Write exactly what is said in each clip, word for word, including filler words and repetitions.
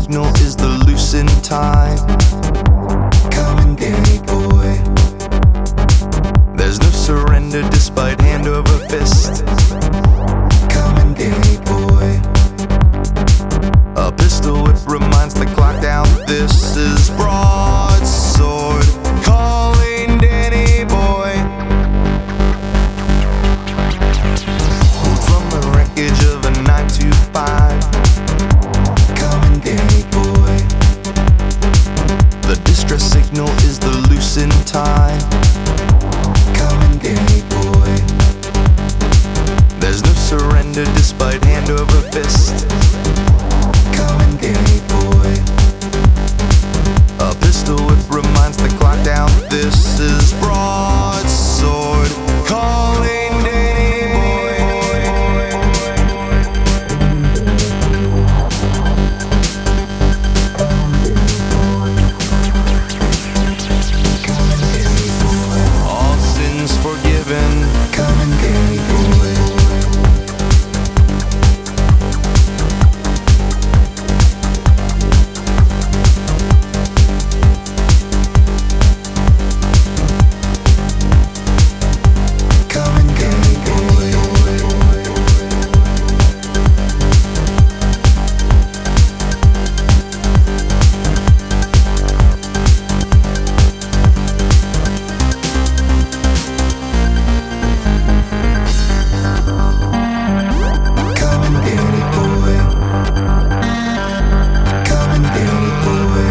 signal is the loosened time. Coming, Danny boy. There's no surrender despite hand over fist. Coming, Danny boy. A pistol whip reminds the clock down. This is broadsword calling Danny boy. From the wreckage of a nine two five. Coming, Danny boy. The distress signal is the loosened time. Coming, Danny boy. There's no surrender despite hand over fist. Coming, Danny boy. A pistol whip reminds the clock down. This is broadsword calling Danny boy. All sins forgiven. Coming, Danny boy. Coming, Danny boy. Coming, Danny boy. Coming, Danny boy.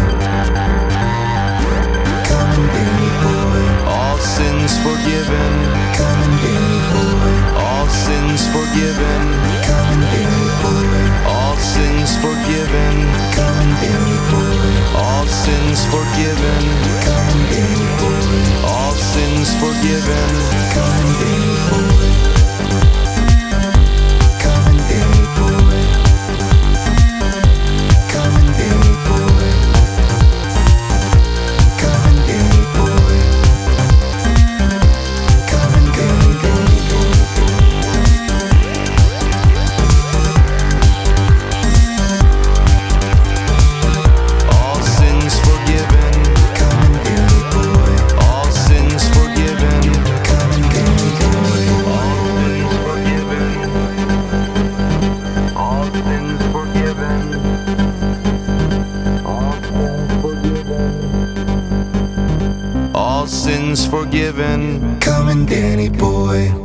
Coming, Danny boy. All sins forgiven. Coming, Danny boy. All sins forgiven. Coming, Danny boy. All sins forgiven. Coming, Danny boy. All sins forgiven. Coming, Danny boy. All sins forgiven. Coming, Danny boy. Coming, Danny boy. Coming, Danny boy. Coming, Danny boy. Coming, Danny boy. All sins forgiven. Coming, Danny boy. All sins forgiven. Coming, Danny boy. All sins forgiven. All sins forgiven. All sins forgiven. Coming, Danny boy.